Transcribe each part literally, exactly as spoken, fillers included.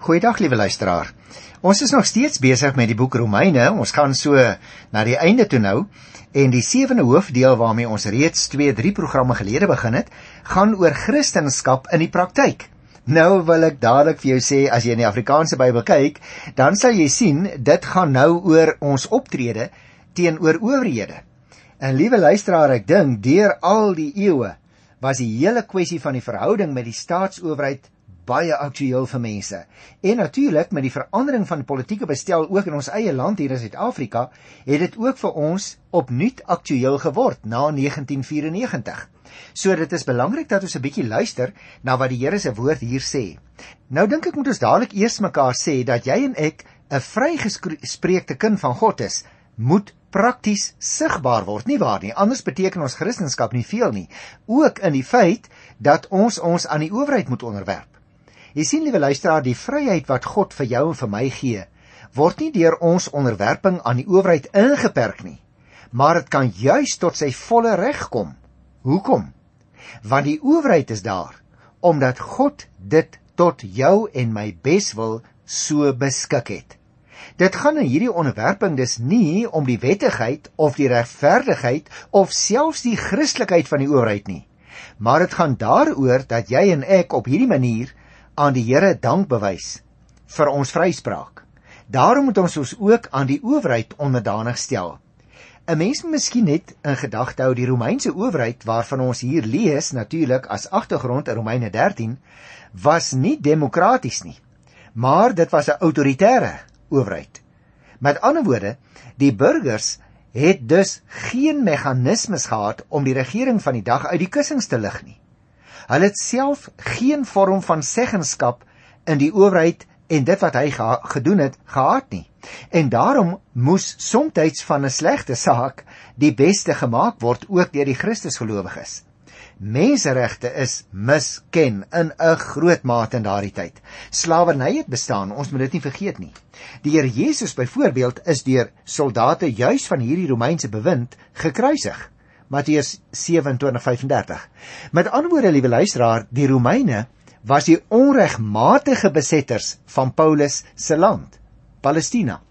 Goeiedag, liewe luisteraar. Ons is nog steeds besig met die boek Romeine. Ons gaan so na die einde toe nou. En die sewende hoofdeel waarmee ons reeds twee, drie programme gelede begin het, gaan oor Christendom in die praktyk. Nou wil ek dadelik vir jou sê, as jy in die Afrikaanse Bybel kyk, dan sal jy sien, dit gaan nou oor ons optrede teenoor owerhede. En liewe luisteraar, ek dink, deur al die eeue, was die hele kwessie van die verhouding met die staatsowerheid baie aktueel vir mense. En natuurlijk, met die verandering van die politieke bestel ook in ons eie land hier in Suid-Afrika, het dit ook vir ons opnuut aktueel geword, na negentien vyf-en-negentig. So dit is belangrik dat ons 'n bietjie luister na wat die Here se woord hier sê. Nou dink ek moet ons dadelik eers mekaar sê, dat jy en ek 'n vrygespreekte kind van God is, moet prakties sigbaar word, nie waar nie, anders beteken ons Christendom nie veel nie, ook in die feit, dat ons ons aan die owerheid moet onderwerp. Jy sien, liewe luisteraar, die vryheid wat God vir jou en vir my gee, word nie deur ons onderwerping aan die owerheid ingeperk nie, maar het kan juist tot sy volle reg kom. Hoekom? Want die owerheid is daar, omdat God dit tot jou en my beswil so beskik het. Dit gaan in hierdie onderwerping dus nie om die wettigheid of die regverdigheid of selfs die Christelikheid van die owerheid nie, maar het gaan daaroor dat jy en ek op hierdie manier aan die Here dank bewys vir ons vryspraak. Daarom moet ons ons ook aan die owerheid onderdanig stel. 'n Mens moet miskien net in gedagte hou, die Romeinse owerheid waarvan ons hier lees, natuurlik as agtergrond in Romeine dertien, was nie demokraties nie, maar dit was 'n autoritaire owerheid. Met ander woorde, die burgers het dus geen meganismes gehad om die regering van die dag uit die kussings te lig nie. Hulle het self geen vorm van seggenskap in die owerheid en dit wat hy geha- gedoen het, gehad nie. En daarom moes somtyds van 'n slegte saak die beste gemaak word, ook deur die Christusgelowiges. Menseregte is misken in 'n groot mate in daardie tyd. Slawerny het bestaan, ons moet dit nie vergeet nie. Die Here Jesus byvoorbeeld is deur soldate juis van hierdie Romeinse bewind gekruisig. Matteus sewe-en-twintig vyf-en-dertig. Met ander woorde, liewe luisteraar, die Romeine was die onregmatige besetters van Paulus se land, Palestina.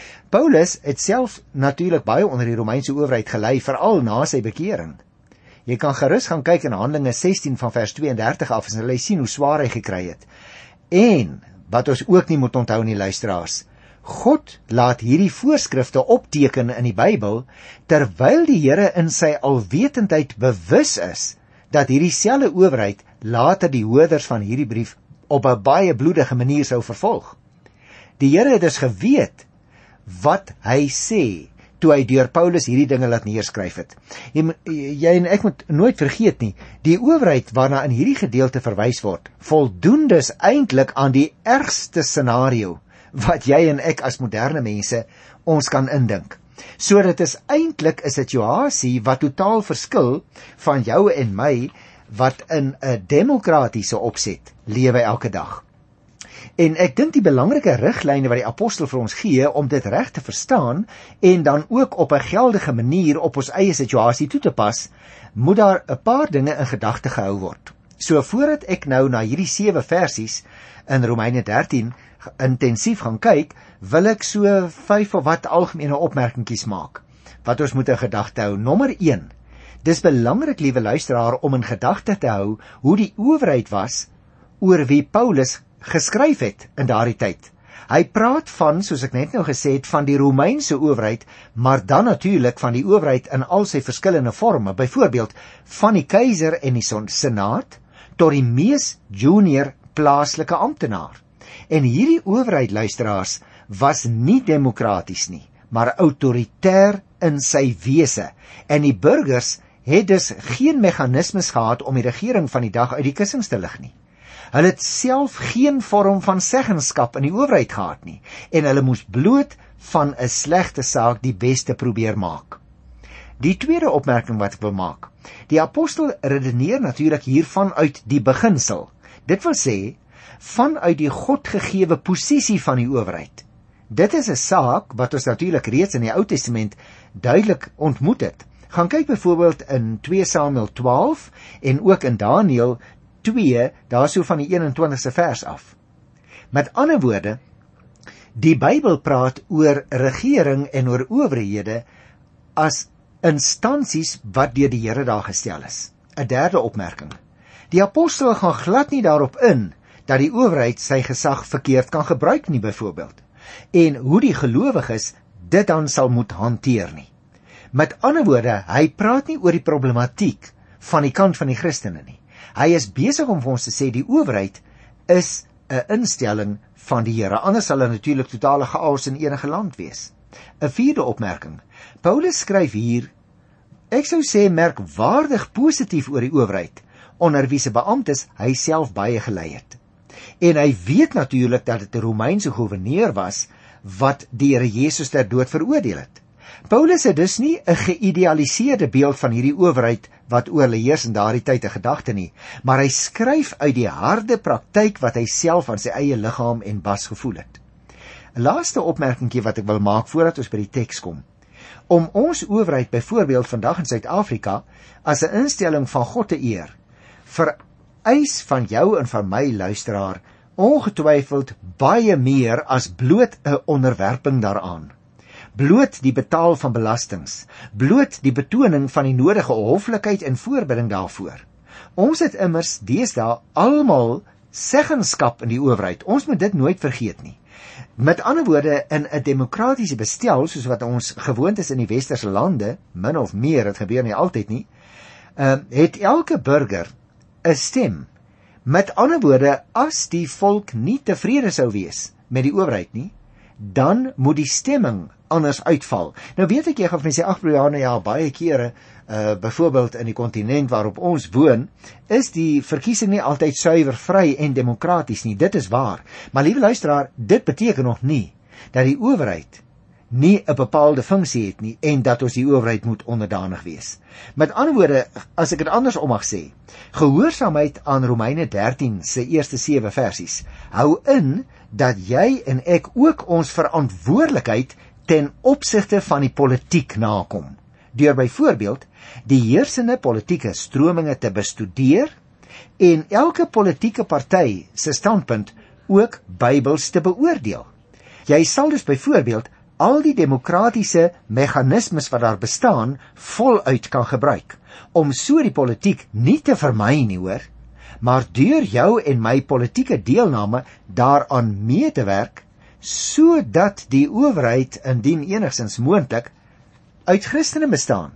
Paulus het self natuurlik baie onder die Romeinse owerheid gelei, veral na sy bekering. Jy kan gerus gaan kyk in Handelinge sestien van vers twee-en-dertig af, en jy sien hoe swaar hy gekry het. En, wat ons ook nie moet onthou nie, luisteraars, God laat hierdie voorskrifte opteken in die Bybel, terwyl die Here in sy alwetendheid bewus is, dat hierdie selfde owerheid later die hoorders van hierdie brief op 'n baie bloedige manier sou vervolg. Die Here het dus geweet wat hy sê, toe hy deur Paulus hierdie dinge laat neerskryf het. Jy, jy en ek moet nooit vergeet nie, die owerheid waarna in hierdie gedeelte verwys word, voldoen dus eintlik aan die ergste scenario, wat jy en ek as moderne mense ons kan indink. So dit is eintlik 'n situasie wat totaal verskil van jou en my, wat in 'n demokratiese opset lewe elke dag. En ek dink die belangrike riglyne wat die apostel vir ons gee, om dit reg te verstaan, en dan ook op 'n geldige manier op ons eie situasie toe te pas, moet daar 'n paar dinge in gedagte gehou word. So voordat ek nou na hierdie sewe versies in Romeine dertien intensief gaan kyk, wil ek so vyf of wat algemene opmerkingies maak, wat ons moet in gedagte hou. Nommer een, dis belangrik, liewe luisteraar, om in gedagte te hou hoe die owerheid was oor wie Paulus geskryf het in daardie tyd. Hy praat van, soos ek net nou gesê het, van die Romeinse owerheid, maar dan natuurlik van die owerheid in al sy verskillende vorme, byvoorbeeld van die keiser en die senaat tot die mees junior plaaslike amptenaar. En hierdie owerheid, luisteraars, was nie demokraties nie, maar autoritair in sy wese, en die burgers het dus geen meganismes gehad om die regering van die dag uit die kussings te lig nie. Hulle het self geen vorm van seggenskap in die owerheid gehad nie, en hulle moes bloot van 'n slegte saak die beste probeer maak. Die tweede opmerking wat ek wil maak, die apostel redeneer natuurlik hiervan uit die beginsel. Dit wil sê, vanuit die godgegewe posisie van die owerheid. Dit is 'n saak wat ons natuurlik reeds in die Ou Testament duidelik ontmoet het. Gaan kyk byvoorbeeld in twee Samuel twaalf en ook in Daniël twee, daar so van die eenentwintigste vers af. Met ander woorde, die Bybel praat oor regering en oor owerhede as instansies wat deur die Here daar gestel is. 'n Derde opmerking. Die apostel gaan glad nie daarop in dat die owerheid sy gesag verkeerd kan gebruik nie, byvoorbeeld, en hoe die gelowiges dit dan sal moet hanteer nie. Met ander woorde, hy praat nie oor die problematiek van die kant van die Christene nie. Hy is besig om vir ons te sê die owerheid is 'n instelling van die Here, anders sal hy natuurlik totale chaos in enige land wees. 'n Vierde opmerking. Paulus skryf hier, ek sou sê merkwaardig positief oor die owerheid, onder wie se beamptes hy self baie gelei het. En hy weet natuurlik dat dit 'n Romeinse gouverneur was wat die Here Jesus ter dood veroordeel het. Paulus het dus nie 'n geïdealiseerde beeld van hierdie owerheid wat oor hulle heers in daardie tyd 'n gedagte nie, maar hy skryf uit die harde praktyk wat hy self aan sy eie liggaam en bas gevoel het. 'n Laaste opmerkingie wat ek wil maak voordat ons by die teks kom. Om ons owerheid byvoorbeeld vandag in Suid-Afrika as 'n instelling van God te eer, vereis van jou en van my luisteraar ongetwyfeld baie meer as bloot 'n onderwerping daaraan. Bloot die betaal van belastings, bloot die betoning van die nodige hoflikheid en voorbereiding daarvoor. Ons het immers deesdae almal seggenskap in die owerheid. Ons moet dit nooit vergeet nie. Met ander woorde, in 'n demokratiese bestel, soos wat ons gewoond is in die westerse lande, min of meer, dit gebeur nie altyd nie, uh, het elke burger 'n stem. Met ander woorde, as die volk nie tevrede sou wees met die owerheid nie, dan moet die stemming anders uitval. Nou weet ek, jy gaan vir my sê, ag Brianne, ja, baie kere, uh, byvoorbeeld in die kontinent waarop ons woon, is die verkiesing nie altyd suiwer, vry en demokraties nie. Dit is waar. Maar liewe luisteraar, dit beteken nog nie dat die owerheid nie 'n bepaalde funksie het nie en dat ons die owerheid moet onderdanig wees. Met ander woorde, as ek dit andersom mag sê, gehoorsaamheid aan Romeine dertien se eerste sewe versies hou in dat jy en ek ook ons verantwoordelikheid ten opsigte van die politiek nakom, deur byvoorbeeld die heersende politieke strominge te bestudeer en elke politieke party se standpunt ook Bybels te beoordeel. Jy sal dus byvoorbeeld al die demokratiese meganismes wat daar bestaan voluit kan gebruik, om so die politiek nie te vermy nie, hoor, maar deur jou en my politieke deelname daaraan mee te werk, sodat die owerheid indien enigstens moontlik uit Christene bestaan.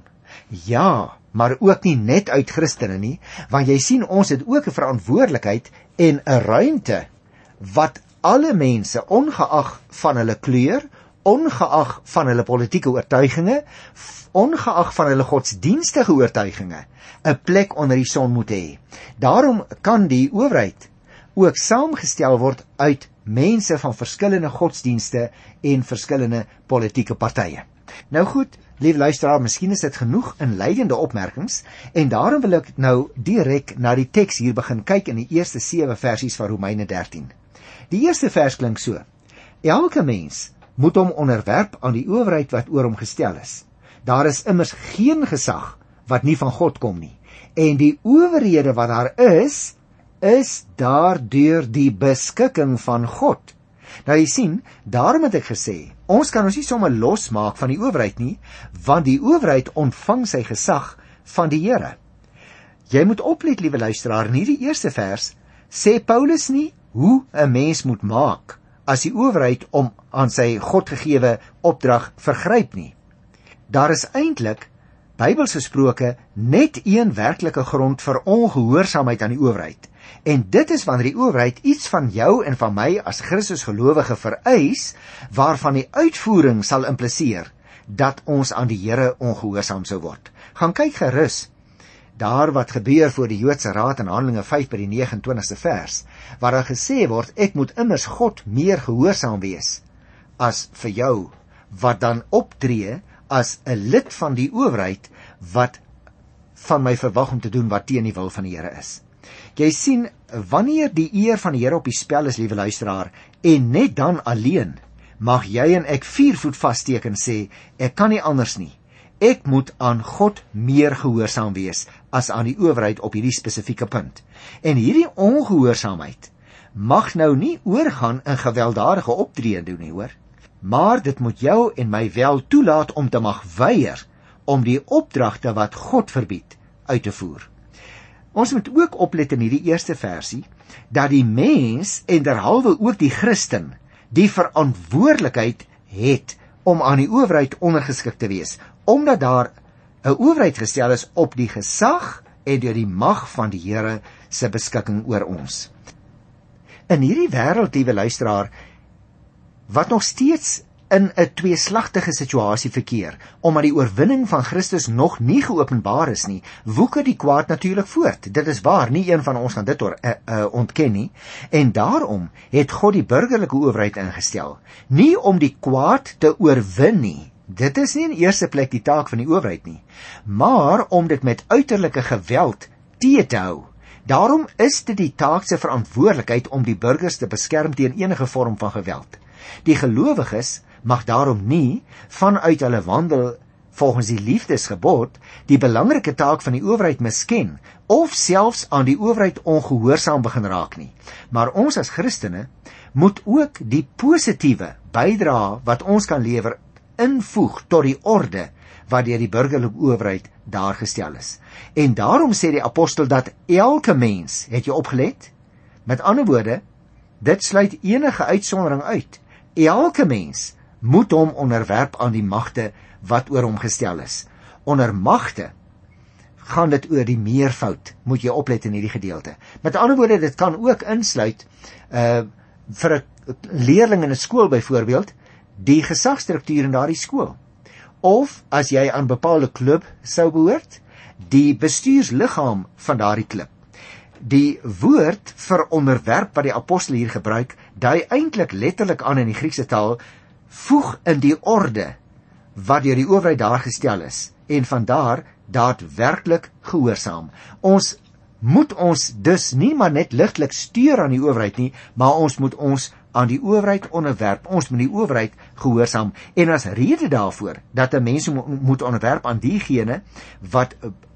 Ja, maar ook nie net uit Christene nie, want jy sien, ons het ook 'n verantwoordelikheid en 'n ruimte wat alle mense, ongeag van hulle kleur, ongeag van hulle politieke oortuiginge, ongeag van hulle godsdienstige oortuiginge, 'n plek onder die son moet hê. Daarom kan die owerheid ook saamgestel word uit mense van verskillende godsdienste en verskillende politieke partye. Nou goed, lieve luisteraar, miskien is dit genoeg inleidende opmerkings, en daarom wil ek nou direk na die teks hier begin kyk in die eerste sewe versies van Romeine dertien. Die eerste vers klink so: elke mens moet hom onderwerp aan die owerheid wat oor hom gestel is. Daar is immers geen gesag wat nie van God kom nie, en die owerhede wat daar is, is daardeur die beskikking van God. Nou jy sien, daarom het ek gesê, ons kan ons nie sommer losmaak van die owerheid nie, want die owerheid ontvang sy gesag van die Here. Jy moet oplet, liewe luisteraar, in hierdie eerste vers sê Paulus nie hoe 'n mens moet maak as die owerheid om aan sy Godgegewe opdrag vergryp nie. Daar is eintlik, Bybels gesproke, net een werklike grond vir ongehoorsaamheid aan die owerheid. En dit is wanneer die owerheid iets van jou en van my as Christus gelowige vereis, waarvan die uitvoering sal impliseer dat ons aan die Here ongehoorsaam sou word. Gaan kyk gerus daar wat gebeur voor die Joodse Raad in Handelinge vyf by die nege en twintigste vers, waar daar gesê word, ek moet immers God meer gehoorsaam wees as vir jou, wat dan optree as 'n lid van die owerheid wat van my verwag om te doen wat teen die wil van die Here is. Jy sien, wanneer die eer van die Here op die spel is, liewe luisteraar, en net dan alleen, mag jy en ek vier voet vassteek en sê, ek kan nie anders nie. Ek moet aan God meer gehoorsaam wees as aan die owerheid op hierdie spesifieke punt. En hierdie ongehoorsaamheid mag nou nie oorgaan in gewelddadige optrede doen nie, hoor. Maar dit moet jou en my wel toelaat om te mag weier om die opdragte wat God verbied uit te voer. Ons moet ook oplet in hierdie eerste versie dat die mens en derhalwe ook die Christen die verantwoordelikheid het om aan die owerheid ondergeskik te wees, omdat daar 'n owerheid gestel is op die gesag en deur die mag van die Here se beskikking oor ons. In hierdie wêreld, liewe luisteraar, wat nog steeds in 'n tweeslagtige situasie verkeer, omdat die oorwinning van Christus nog nie geopenbaar is nie, woeker die kwaad natuurlik voort. Dit is waar, nie een van ons gaan dit or, uh, uh, ontken nie, en daarom het God die burgerlike owerheid ingestel, nie om die kwaad te oorwin nie. Dit is nie in eerste plek die taak van die owerheid nie, maar om dit met uiterlike geweld teë te hou. Daarom is dit die taak se verantwoordelikheid om die burgers te beskerm teen enige vorm van geweld. Die gelowiges mag daarom nie vanuit hulle wandel volgens die liefdesgebod die belangrike taak van die owerheid misken of selfs aan die owerheid ongehoorsaam begin raak nie. Maar ons as Christene moet ook die positiewe bydrae wat ons kan lewer invoeg tot die orde wat deur die burgerlike owerheid daar gestel is. En daarom sê die apostel dat elke mens, het jy opgelet? Met ander woorde, dit sluit enige uitsondering uit. Elke mens moet hom onderwerp aan die magte wat oor hom gestel is. Onder magte gaan dit oor die meervoud, moet jy oplet in hierdie gedeelte. Met ander woorde, dit kan ook insluit uh, vir 'n leerling in 'n skool byvoorbeeld, die gesagsstruktuur in daardie skool. Of as jy aan bepaalde klub sou behoort, die bestuursliggaam van daardie klub. Die woord vir onderwerp wat die apostel hier gebruik, dui eintlik letterlik aan in die Griekse taal, voeg in die orde wat deur die owerheid daar gestel is, en vandaar daadwerklik gehoorsaam. Ons moet ons dus nie maar net ligtelik stuur aan die owerheid nie, maar ons moet ons aan die owerheid onderwerp, ons moet die owerheid gehoorsaam, en as rede daarvoor, dat 'n mens moet onderwerp aan diegene wat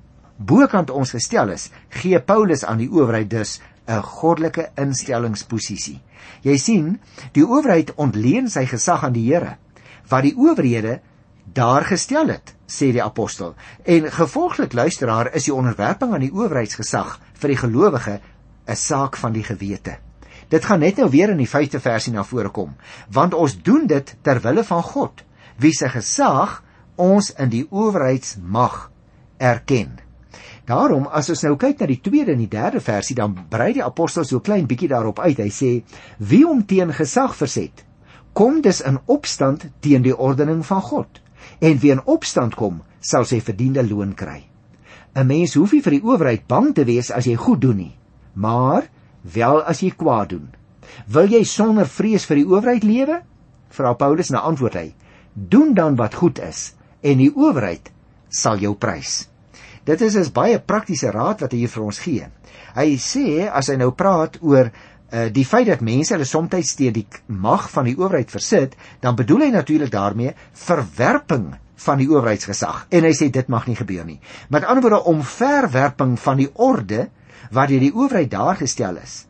bokant ons gestel is, gee Paulus aan die owerheid dus 'n goddelike instellingsposisie. Jy sien, die owerheid ontleen sy gesag aan die Here, wat die owerhede daar gestel het, sê die apostel, en gevolglik luisteraar is die onderwerping aan die owerheidsgesag vir die gelowige 'n saak van die gewete. Dit gaan net nou weer in die vyfde versie na vore kom, want ons doen dit ter wille van God, wie sy gesag ons in die owerheidsmag erken. Daarom, as ons nou kyk na die tweede en die derde versie, dan brei die apostel so klein bietjie daarop uit. Hy sê, wie hom teen gesag verset, kom dus in opstand teen die ordening van God, en wie in opstand kom, sal sy verdiende loon kry. 'n Mens hoef nie vir die owerheid bang te wees as jy goed doen nie, maar wel as jy kwaad doen. Wil jy sonder vrees vir die owerheid lewe? Vra Paulus, na antwoord hy, doen dan wat goed is, en die owerheid sal jou prys. Dit is 'n baie praktiese raad wat hy hier vir ons gee. Hy sê, as hy nou praat oor uh, die feit dat mense hulle soms teen die mag van die owerheid versit, dan bedoel hy natuurlik daarmee verwerping van die owerheidsgesag. En hy sê, dit mag nie gebeur nie. Met ander woorde, omverwerping van die orde wat deur die owerheid daar gestel is,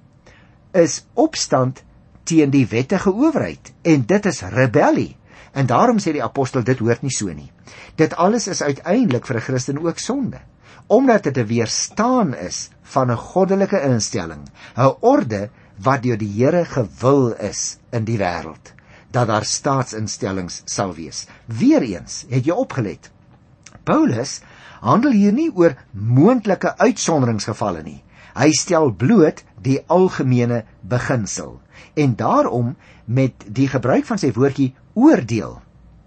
is opstand teen die wettige owerheid, en dit is rebellie. En daarom sê die apostel, dit hoort nie so nie. Dit alles is uiteindelik vir 'n Christen ook sonde, omdat dit 'n weerstaan is van 'n goddelike instelling, 'n orde wat deur die Here gewil is in die wêreld, dat daar staatsinstellings sal wees. Weereens, het jy opgelet, Paulus handel hier nie oor moontlike uitsonderingsgevalle nie. Hy stel bloot die algemene beginsel, en daarom met die gebruik van sy woordjie oordeel,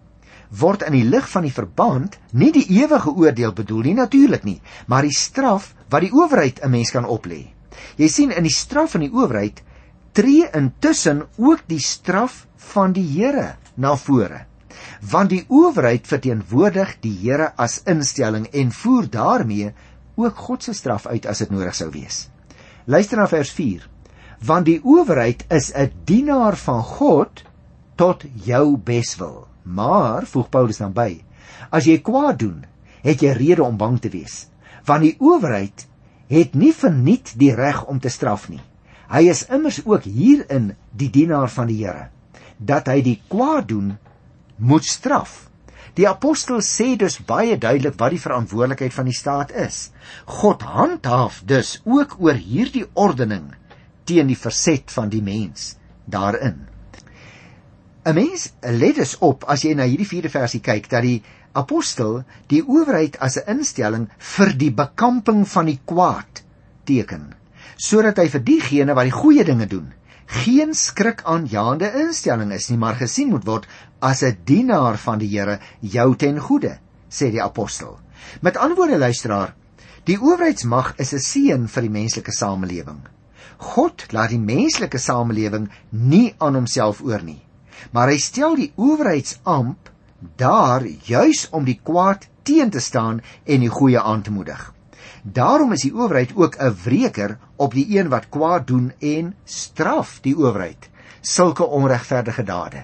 word in die lig van die verband nie die ewige oordeel bedoel nie, natuurlik nie, maar die straf wat die owerheid 'n mens kan oplê. Jy sien, in die straf van die owerheid tree intussen ook die straf van die Here na vore, want die owerheid verteenwoordig die Here as instelling en voer daarmee ook God se straf uit as dit nodig sou wees. Luister na vers vier. Want die owerheid is 'n dienaar van God tot jou beswil. Maar, voeg Paulus dan by, as jy kwaad doen, het jy rede om bang te wees, want die owerheid het nie verniet die reg om te straf nie. Hy is immers ook hierin die dienaar van die Here, dat hy die kwaad doen moet straf. Die apostel sê dus baie duidelik wat die verantwoordelikheid van die staat is. God handhaaf dus ook oor hierdie ordening teen die verset van die mens daarin. 'n Mens let dus op, as jy na hierdie vierde versie kyk, dat die apostel die owerheid as 'n instelling vir die bekamping van die kwaad teken, sodat hy vir diegene wat die goeie dinge doen, geen skrikaanjaende instelling is nie, maar gesien moet word as 'n dienaar van die Here jou ten goede, sê die apostel. Met ander woorde, luisteraar, die owerheidsmag is 'n seën vir die menslike samelewing. God laat die menslike samelewing nie aan homself oor nie, maar hy stel die owerheidsamp daar juis om die kwaad teen te staan en die goeie aan te moedig. Daarom is die owerheid ook 'n wreker op die een wat kwaad doen en straf die owerheid sulke onregverdige dade.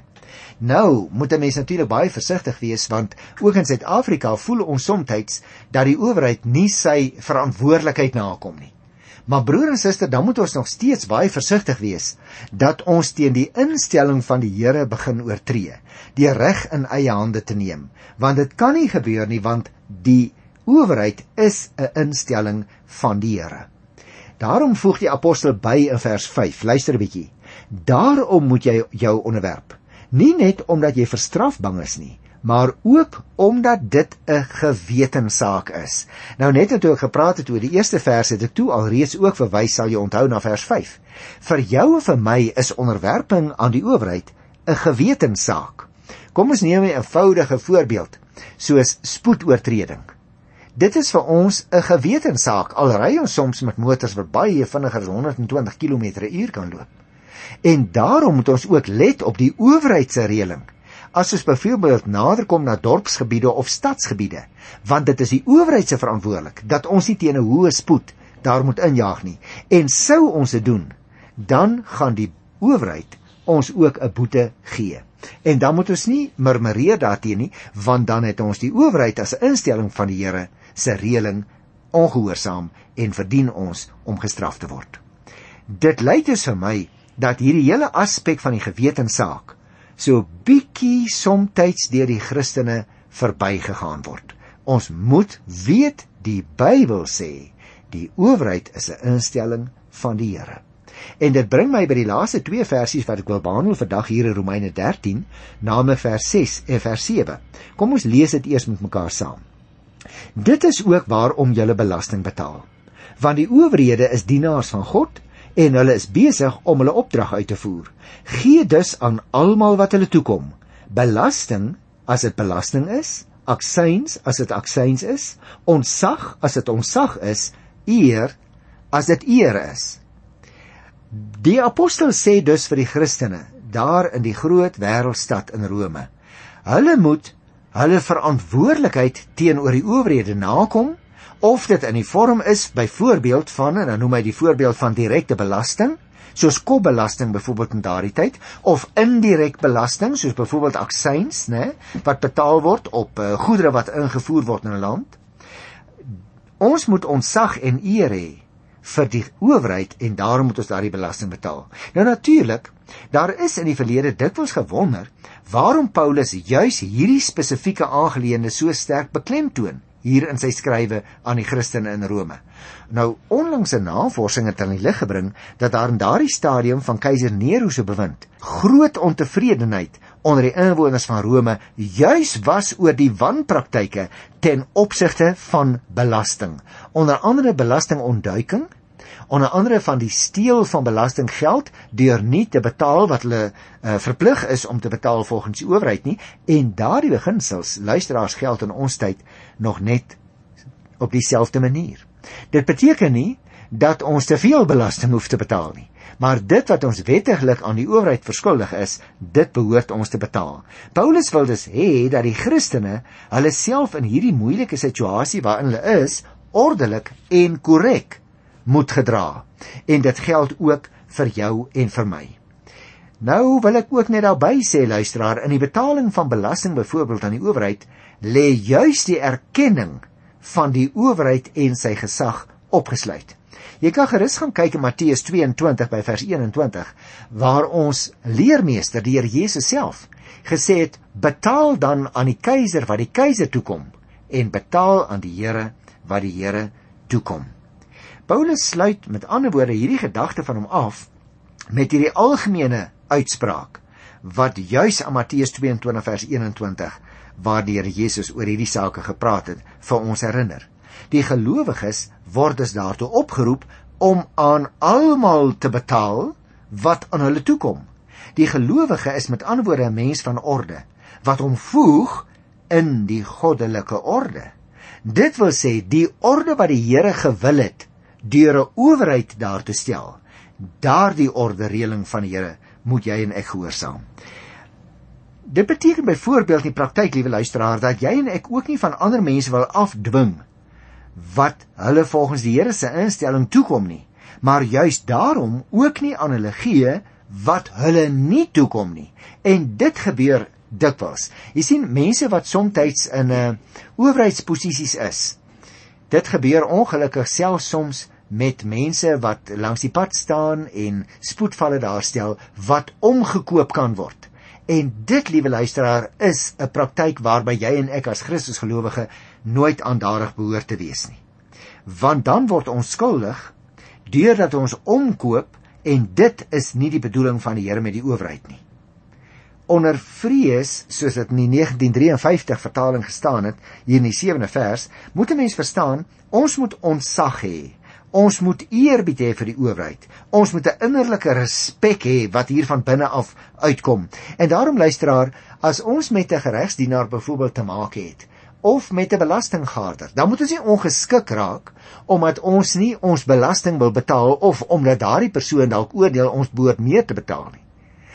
Nou moet 'n mens natuurlik baie versigtig wees, want ook in Suid-Afrika voel ons soms dat die owerheid nie sy verantwoordelikheid nakom nie. Maar broer en suster, dan moet ons nog steeds baie versigtig wees dat ons teen die instelling van die Here begin oortree, die reg in eie hande te neem, want dit kan nie gebeur nie, want die owerheid is 'n instelling van die Here. Daarom voeg die apostel by in vers vyf, luister 'n bietjie, daarom moet jy jou onderwerp, nie net omdat jy vir straf bang is nie, maar ook omdat dit 'n gewetensaak is. Nou net toe ek gepraat het oor die eerste vers, het ek toe al reeds ook verwys, sal jy onthou, na vers vyf. Vir jou en vir my is onderwerping aan die owerheid 'n gewetensaak. Kom ons neem 'n eenvoudige voorbeeld, soos spoedoortreding. Dit is vir ons 'n gewetensaak, al ry ons soms met motors wat baie vinniger as honderd en twintig kilometer per uur kan loop. En daarom moet ons ook let op die owerheid se reëling, as ons byvoorbeeld nader kom na dorpsgebiede of stadsgebiede, want dit is die owerheid se verantwoordelik, dat ons nie teen 'n hoë spoed daar moet injaag nie. En sou ons dit doen, dan gaan die owerheid ons ook 'n boete gee. En dan moet ons nie murmureer daarteen nie, want dan het ons die owerheid as 'n instelling van die Here se reëling ongehoorsaam en verdien ons om gestraf te word. Dit lyk dus vir my dat hierdie hele aspek van die gewetensaak so bietjie somtyds deur die Christene verbygegaan word. Ons moet weet, die Bybel sê, die owerheid is 'n instelling van die Here. En dit bring my by die laaste twee versies wat ek wil behandel vandag hier in Romeine dertien, naamlik vers ses en vers sewe. Kom ons lees dit eers met mekaar saam. Dit is ook waarom julle belasting betaal, want die owerhede is dienaars van God, en hulle is besig om hulle opdrag uit te voer. Gee dus aan almal wat hulle toekom, belasting as dit belasting is, aksyns as dit aksyns is, ontsag as dit ontsag is, eer as dit eer is. Die apostel sê dus vir die Christene, daar in die groot wêreldstad in Rome, hulle moet hulle verantwoordelikheid teenoor die owerhede nakom, of dit in die vorm is, byvoorbeeld van, en dan noem hy die voorbeeld van direkte belasting, soos kopbelasting byvoorbeeld in daardie tyd, of indirek belasting, soos byvoorbeeld aksyns, né, wat betaal word op uh, goedere wat ingevoer word in 'n land. Ons moet ontsag en eer hê vir die owerheid, en daarom moet ons daardie belasting betaal. Nou natuurlik, daar is in die verlede dikwels gewonder, waarom Paulus juis hierdie spesifieke aangeleende so sterk beklemtoon, hier in sy skrywe aan die Christene in Rome. Nou, onlangse navorsing het aan die lig gebring, dat daar in daardie stadium van keiser Nero se bewind, groot ontevredenheid onder die inwoners van Rome, juis was oor die wanpraktyke ten opsigte van belasting. Onder andere belastingontduiking, onder andere van die steel van belastinggeld, deur nie te betaal wat hulle uh, verplig is om te betaal volgens die owerheid nie, en daardie beginsels, luisteraars, geld in ons tyd nog net op dieselfde manier. Dit beteken nie dat ons te veel belasting hoef te betaal nie, maar dit wat ons wettiglik aan die owerheid verskuldig is, dit behoort ons te betaal. Paulus wil dus hê dat die Christene hulle self in hierdie moeilike situasie waarin hulle is, ordelik en korrek moet gedra. En dit geld ook vir jou en vir my. Nou wil ek ook net daarby sê, luisteraar, in die betaling van belasting byvoorbeeld aan die owerheid, lê juis die erkenning van die owerheid en sy gesag opgesluit. Jy kan gerus gaan kyk in Matteus twee-en-twintig by vers een-en-twintig, waar ons leermeester, die Here Jesus self, gesê het, betaal dan aan die keiser wat die keiser toekom, en betaal aan die Here wat die Here toekom. Paulus sluit met ander woorde hierdie gedagte van hom af, met hierdie algemene uitspraak, wat juis aan Matteus twee-en-twintig vers een-en-twintig, waar die Here Jesus oor hierdie sake gepraat het, vir ons herinner. Die gelowiges word dus daartoe opgeroep om aan almal te betaal wat aan hulle toekom. Die gelowige is met ander woorde 'n mens van orde, wat hom voeg in die goddelike orde. Dit wil sê, die orde wat die Here gewil het, deur 'n owerheid daar te stel, daardie orde reëling van die Here, moet jy en ek gehoorsaam. Dit beteken byvoorbeeld in die praktyk, liewe luisteraar, dat jy en ek ook nie van ander mense wil afdwing wat hulle volgens die Here se instelling toekom nie, maar juist daarom ook nie aan hulle gee wat hulle nie toekom nie. En dit gebeur dikwels. Jy sien, mense wat soms in uh, owerheidsposisies is, dit gebeur ongelukkig selfs soms met mense wat langs die pad staan en spoedvalle daarstel, wat omgekoop kan word. En dit, liewe luisteraar, is 'n praktyk waarby jy en ek as Christusgelowige nooit aandadig behoort te wees nie. Want dan word ons skuldig, deurdat ons omkoop, en dit is nie die bedoeling van die Here met die owerheid nie. Onder vrees, soos dit in die negentien drieënvyftig vertaling gestaan het, hier in die sewende vers, moet 'n mens verstaan, ons moet ontzag hê. Ons moet eerbied hê vir die owerheid. Ons moet 'n innerlike respek hê wat hier van binne af uitkom. En daarom, luisteraar, as ons met 'n geregsdienaar byvoorbeeld te maak het, of met 'n belastinggaarder, dan moet ons nie ongeskik raak omdat ons nie ons belasting wil betaal of omdat daardie persoon dalk oordeel ons behoort meer te betaal nie.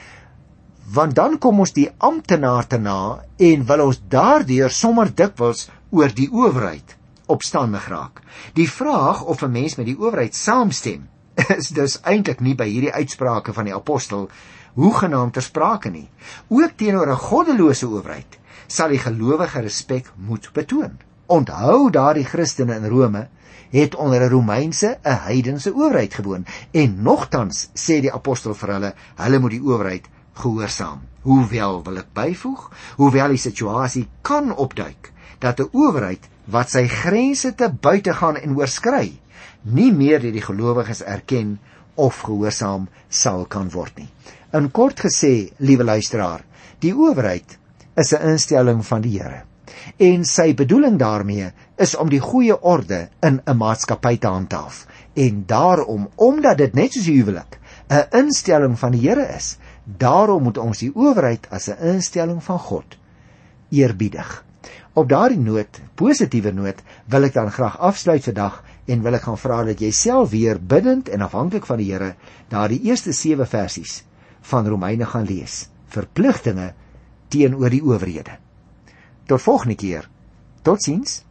Want dan kom ons die amptenaar te na en wil ons daardeur sommer dikwels oor die owerheid opstandig raak. Die vraag of 'n mens met die owerheid saamstem, is dus eintlik nie by hierdie uitsprake van die apostel hoegenaamd ter sprake nie. Ook teenoor 'n goddelose owerheid sal die gelowige respek moet betoon. Onthou, daardie Christene in Rome het onder 'n Romeinse, 'n heidense owerheid gewoon, en nogtans sê die apostel vir hulle, hulle moet die owerheid gehoorsaam. Hoewel, wil ek byvoeg, hoewel die situasie kan opduik, dat 'n owerheid wat sy grense te buite gaan en oorskry, nie meer deur die gelowiges erken of gehoorsaam sal kan word nie. In kort gesê, liewe luisteraar, die owerheid is 'n instelling van die Here, en sy bedoeling daarmee is om die goeie orde in 'n maatskappy te handhaaf, en daarom, omdat dit net soos die huwelik 'n instelling van die Here is, daarom moet ons die owerheid as 'n instelling van God eerbiedig. Op daardie noot, positiewe noot, wil ek dan graag afsluit vandag en wil ek gaan vra dat jy self weer bidend en afhanklik van die Here daardie eerste sewe versies van Romeine gaan lees. Verpligtinge teenoor die owerhede. Tot volgende keer. Totsiens.